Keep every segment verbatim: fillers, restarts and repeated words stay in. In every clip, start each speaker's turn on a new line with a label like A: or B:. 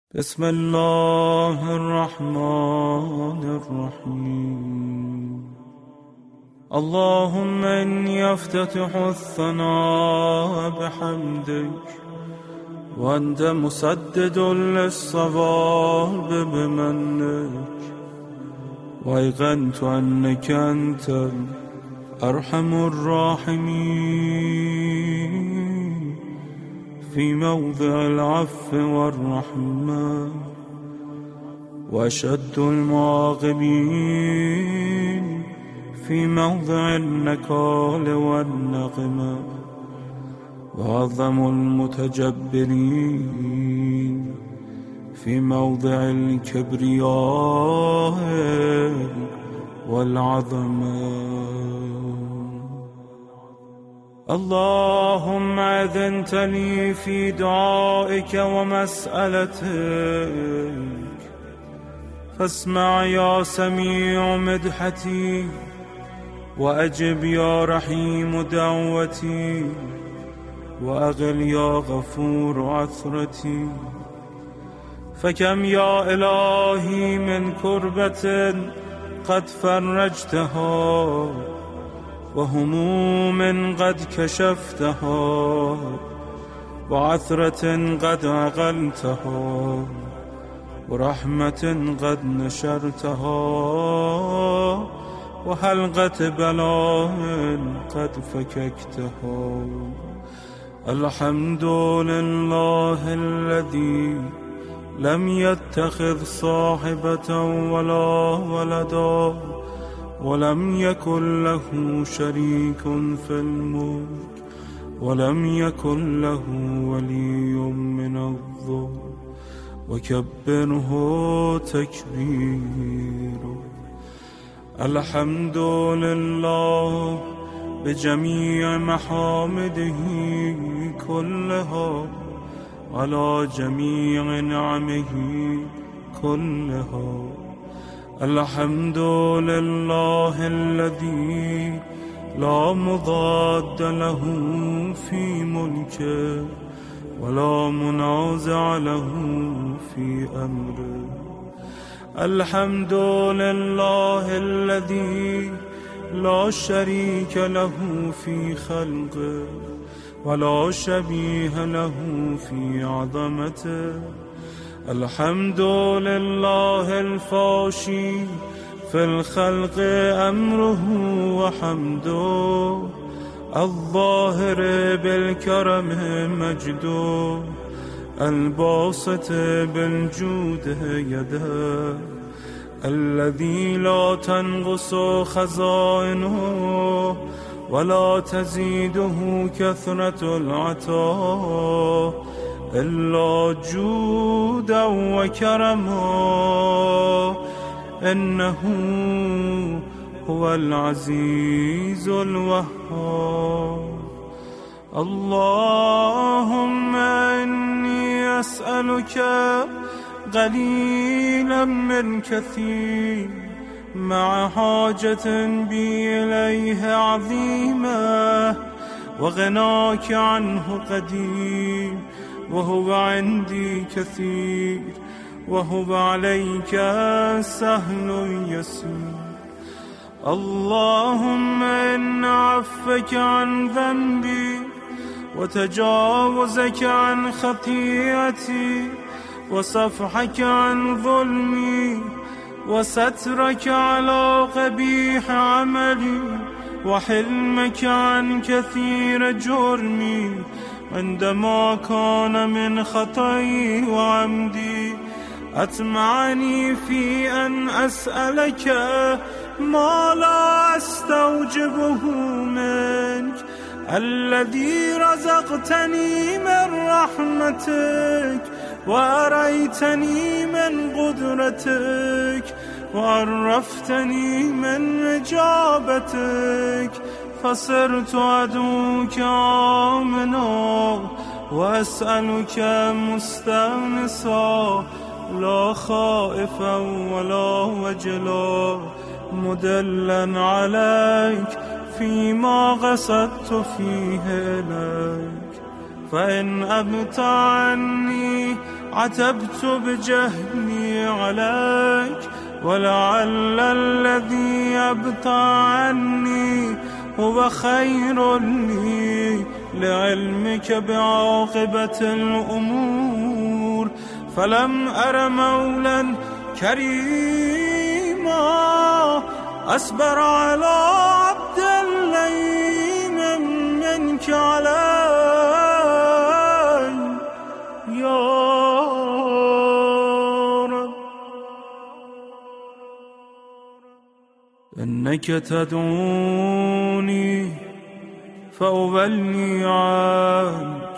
A: بسم الله الرحمن الرحيم. اللهم إني أفتتح الثناء بحمدك وأنت مسدد للصواب بمنك، وأيقنت أنك أنت أرحم الراحمين في موضع العفو والرحمة، وأشد المعاقبين في موضع النكال والنقمة، وأعظم المتجبرين في موضع الكبرياء والعظمة. اللهم أذنت لي في دعائك ومسألتك، فاسمع يا سميع مدحتي، وأجب يا رحيم دعوتي، وأغل يا غفور عثرتي. فكم يا إلهي من كربة قد فرجتها، وهموم قد كشفتها، وعثرة قد عقلتها، ورحمة قد نشرتها، وحلقة بلاء قد فككتها. الحمد لله الذي لم يتخذ صاحبة ولا ولدا، ولم يكن له شريك في الملك، ولم يكن له ولي من الذل، وكبره تكبيرا. الحمد لله بجميع محامده كلها، على جميع نعمه كلها. الحمد لله الذي لا مضاد له في ملكه، ولا منازع له في أمره. الحمد لله الذي لا شريك له في خلقه، ولا شبيه له في عظمته. الحمد لله الفاشي في الخلق أمره وحمده، الظاهر بالكرم مجده، الباسط بالجود يده، الذي لا تنقص خزائنه ولا تزيده كثرة العطاء إلا جودا وكرما، إنه هو العزيز الوهاب. اللهم إني أسألك قليلا من كثير، مع حاجة بي إليه عظيمة، وغناك عنه قديم، وهو عندي كثير، وهو عليك سهل يسير. اللهم إن عفك عن ذنبي، وتجاوزك عن خطيئتي، وصفحك عن ظلمي، وسترك على قبيح عملي، وحلمك عن كثير جرمي، عندما كان من خطئي وعمدي أطمعني في أن أسألك ما لا أستوجبه منك، الذي رزقتني من رحمتك، وأريتني من قدرتك، وعرفتني من إجابتك، فصرت أدعوك آمنا، وأسألك مستأنسا، لا خائفا ولا وجلا، مدلا عليك فيما قصدت فيه إليك. فإن أبت عني عتبت بجهلي عليك، ولعل الذي يبطى عني هو خير لي لعلمك بعاقبة الأمور. فلم أر مولا كريما أصبر على عبد اللئيم منك علي يا رب. إنك تدعوني فأولي عنك،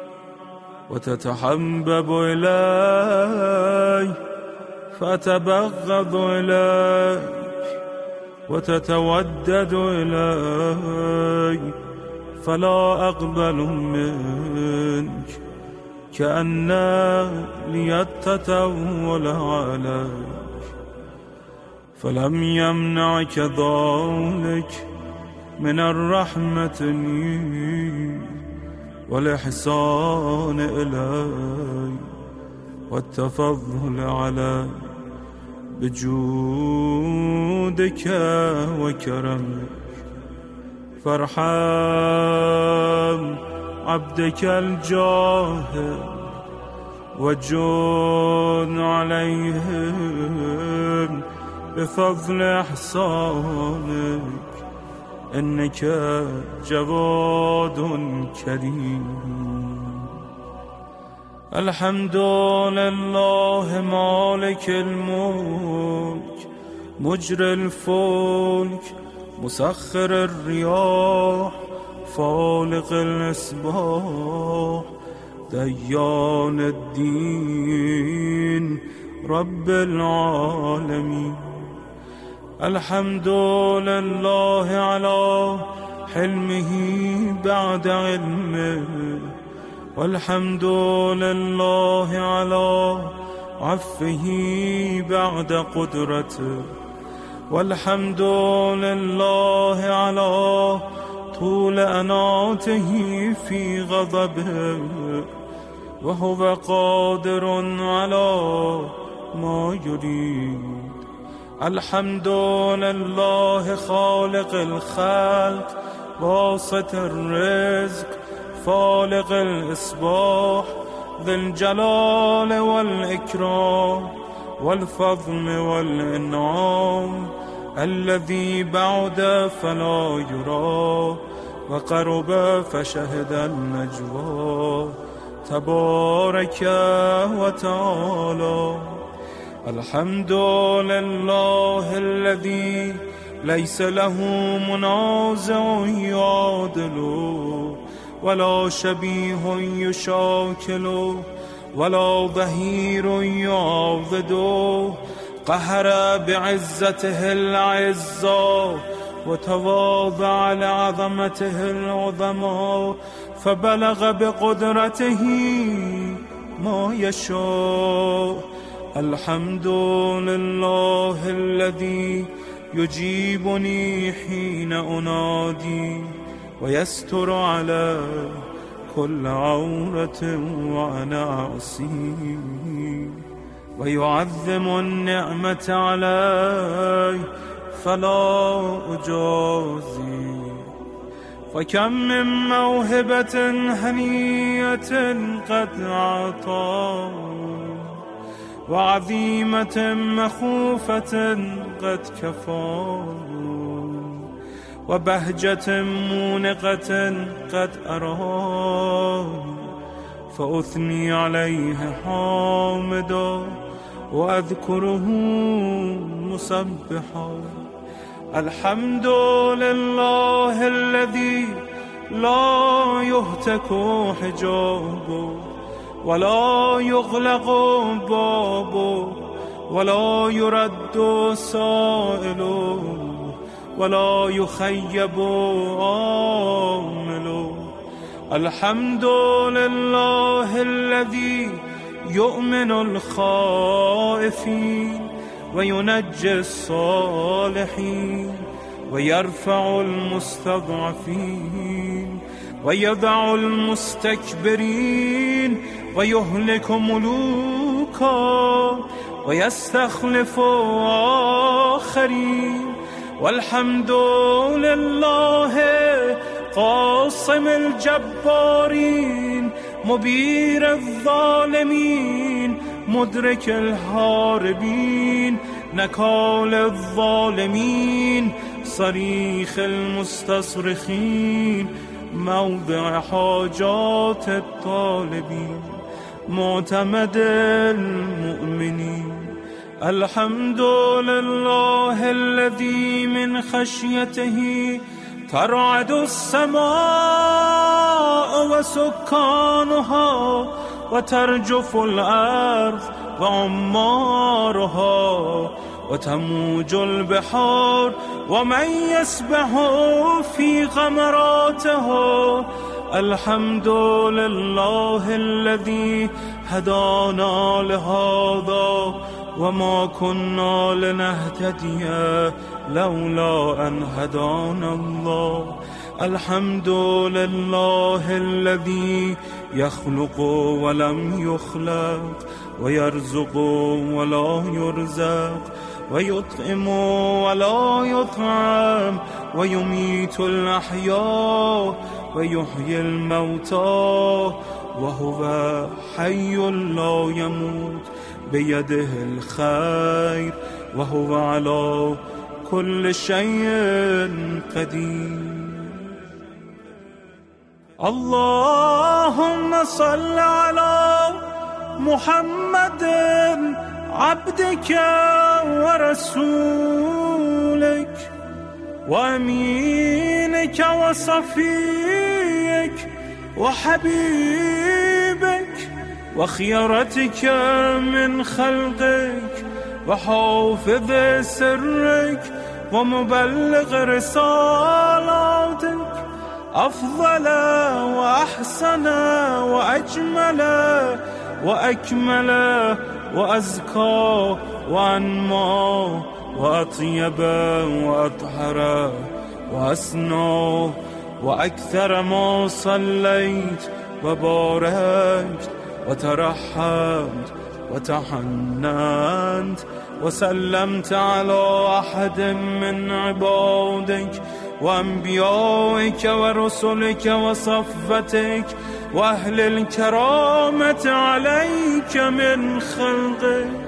A: وتتحبب إلي فأتبغض إليك، وتتودد إلي فلا أقبل منك، كأن لي التطول عليك. فلم يمنعك ذلك من الرحمة لي والإحسان إلي والتفضل علي بجودك وكرمك. فارحم عبدك الجاهل وجود عليهم بفضل إحسانك، إنك جواد كريم. الحمد لله مالك الملك مجري الفلك مسخر الرياح فالق الإصباح ديان الدين رب العالمين. الحمد لله على حلمه بعد علمه، والحمد لله على عفه بعد قدرته، والحمد لله على طول أناته في غضبه، وهو قادر على ما يريد. الحمد لله خالق الخلق واسط الرزق فالق الإصباح ذي الجلال والإكرام والفضل والإنعام، الذي بعد فلا يرى وقرب فشهد النجوى تبارك وتعالى. الحمد لله الذي ليس له منازع يعادله، ولا شبيه يشاكله، ولا ظهير يعوضه. قهر بعزته العزة وتواضع لعظمته العظمى، فبلغ بقدرته ما يشاء. الحمد لله الذي يجيبني حين أنادي، ويستر على كل عورة وأنا أعصيه، ويعظم النعمة علي فلا أجازي. فكم من موهبة هنية قد أعطى، وعظيمة مخوفة قد كفى، وبهجة مونقة قد أرى، فأثني عليه حامدا وأذكره مسبحا. الحمد لله الذي لا يهتك حجابه، ولا يغلق بابه، ولا يرد سائله، ولا يخيب آمله. الحمد لله الذي يؤمن الخائفين وينجي الصالحين، ويرفع المستضعفين، ويضع المستكبرين ويهلك ملوكا ويستخلف آخرين. والحمد لله قاسم الجبارين مبير الظالمين مدرك الهاربين نكال الظالمين صريخ المستصرخين موضع حاجات الطالبين معتمد المؤمنين. الحمد لله الذي من خشيته ترعد السماء وسكانها وترجف الأرض وعمارها وتموج البحار ومن يسبح في غمراتها. الحمد لله الذي هدانا لهذا وما كنا لنهتدي لولا أن هدانا الله. الحمد لله الذي يخلق ولم يخلق ويرزق ولا يرزق ويطعم ولا يطعم ويميت الأحياء ويحيي الموتى وهو حي لا يموت بيده الخير وهو على كل شيء قدير. اللهم صل على محمد عبدك ورسولك وأمينك وصفيك وحبيبك وخيرتك من خلقك وحافظ سرك ومبلغ رسالاتك أفضل وأحسن وأجمل وأكمل وأزكى وأنمى وأطيب وأطهر وأسنى وأكثر ما صليت وباركت وترحمت وتحننت وسلمت على أحد من عبادك وأنبيائك ورسلك وصفتك وأهل الكرامة عليك من خلقك.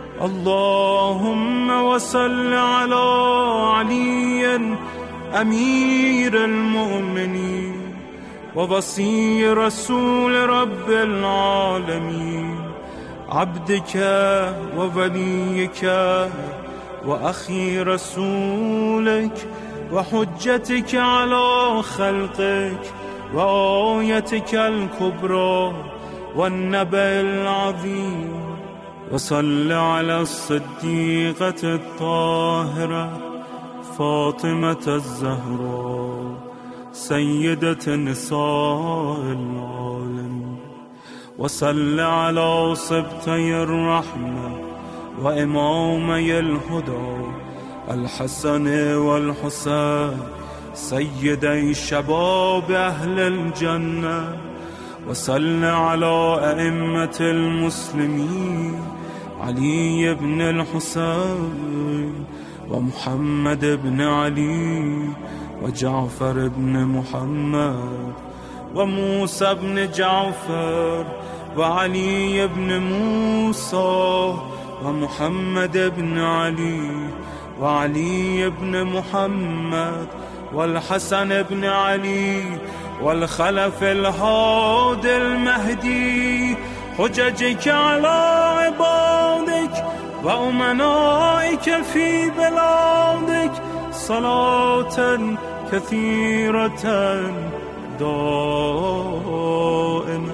A: اللهم وصل على علي أمير المؤمنين ووصي رسول رب العالمين عبدك ووليك وأخي رسولك وحجتك على خلقك وآيتك الكبرى والنبأ العظيم. وصل على الصديقة الطاهرة فاطمة الزهراء سيدة نساء العالمين. وصل على سبطي الرحمة وإمامي الهدى الحسن والحسين سيدي شباب أهل الجنة. وصل على أئمة المسلمين علي بن الحسين ومحمد بن علي وجعفر بن محمد وموسى بن جعفر وعلي بن موسى ومحمد بن علي وعلي بن محمد والحسن بن علي والخلف الهادي المهدي حججك على عبادك وأمنائك في بلادك صلاة كثيرة دائمة.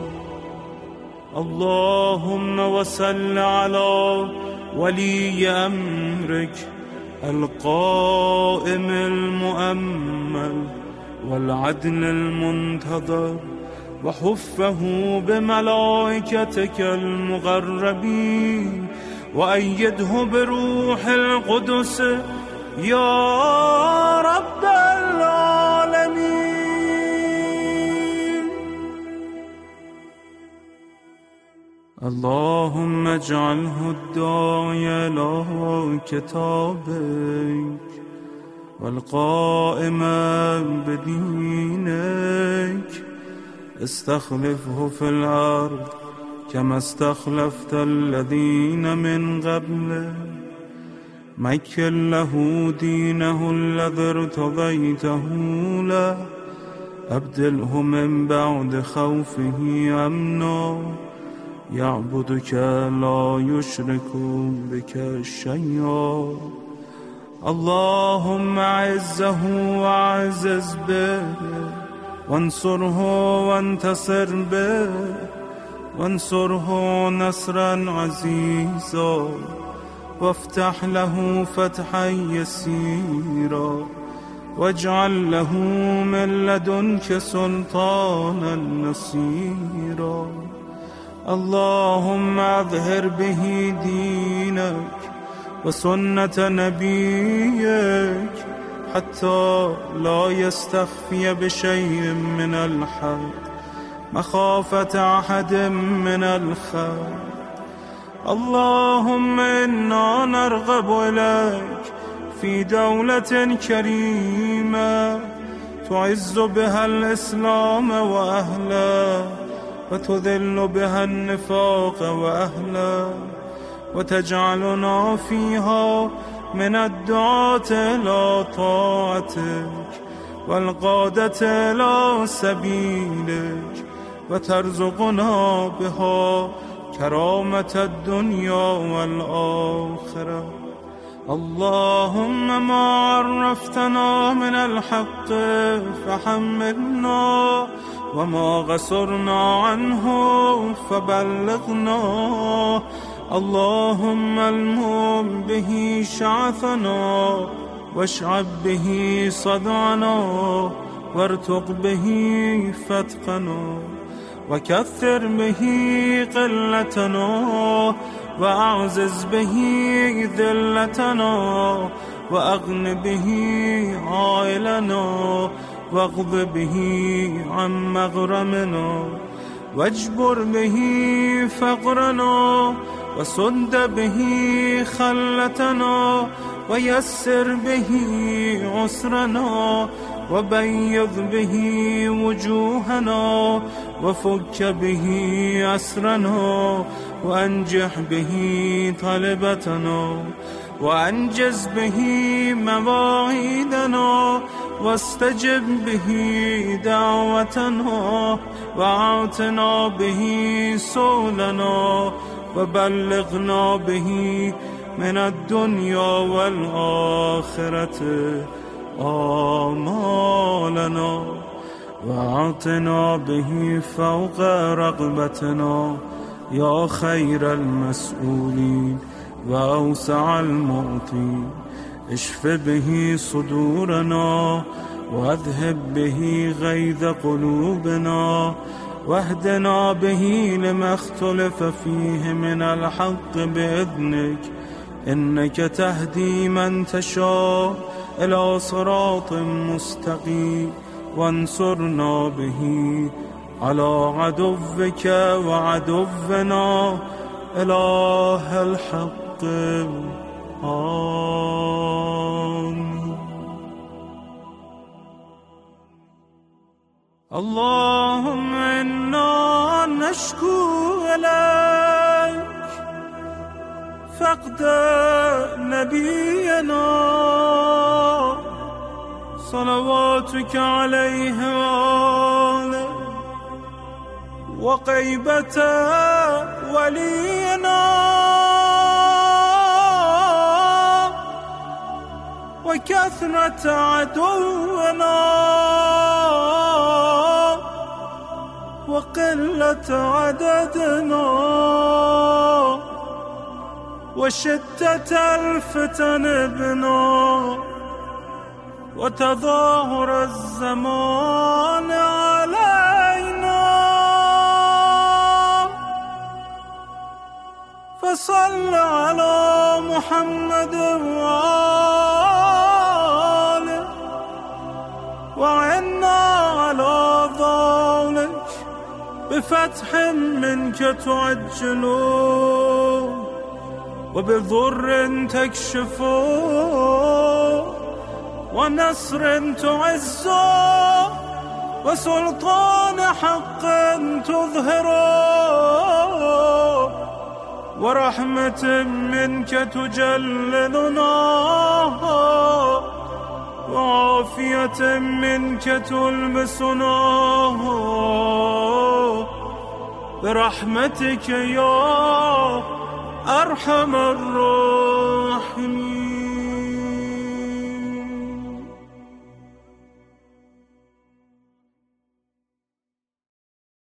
A: اللهم وصل على ولي أمرك القائم المؤمل والعدل المنتظر وحفه بملائكتك المقربين وأيده بروح القدس يا رب العالمين. اللهم اجعله الداعي إلى كتابك والقائم بدينك، استخلفه في الأرض كما استخلفت الذين من قبله، مكن له دينه الذي ارتضيته له، أبدله من بعد خوفه أمنا، يعبدك لا يشرك بك شيئا. اللهم أعزه وأعزز به، وانصره وانتصر به، وانصره نصرا عزيزا، وافتح له فتحا يسيرا، واجعل له من لدنك سلطانا نصيرا. اللهم اظهر به دينك وسنة نبيك حتى لا يستخفي بشيء من الحق مخافة أحد من الخلق. اللهم إنا نرغب إليك في دولة كريمة تعز بها الإسلام وأهله، وتذل بها النفاق وأهله، وتجعلنا فيها من الدعاة إلى طاعتك والقادة إلى سبيلك، وترزقنا بها كرامة الدنيا والآخرة. اللهم ما عرفتنا من الحق فحملنا، وما غسرنا عنه فبلغنا. اللهم المم به شعثنا، واشعب به صدعنا، وارتق به فتقنا، وكثر به قلتنا، وأعزز به ذلتنا، وأغن به عائلنا، واغض به عن مغرمنا، واجبر به فقرنا، وسد به خلتنا، ويسر به عسرنا، وبيض به وجوهنا، وفك به أسرنا، وأنجح به طلبتنا، وأنجز به مواعيدنا، واستجب به دعوتنا، وأعطنا به سؤلنا، وبلغنا به من الدنيا والآخرة آمالنا، وأعطنا به فوق رغبتنا يا خير المسؤولين وأوسع المعطين. اشف به صدورنا، واذهب به غيظ قلوبنا، واهدنا به لما اختلف فيه من الحق بإذنك، إنك تهدي من تشاء إلى صراط مستقيم. وانصرنا به على عدوك وعدونا إله الحق. آمين. اللهم إنا نشكو إليك فقد نبينا صلواتك عليه وآله، وغيبة ولينا، وكثرة عدونا، وقلة عددنا، وشدة الفتن بنا، وتظاهر الزمان علينا. فصل على محمد وآله، وعنا على ذلك بفضل بفتح منك تعجل وبضر تكشف ونصر تعز وسلطان حق تظهر ورحمة منك تجللنا وعافية منك تلبسنا برحمتك يا أرحم الراحمين.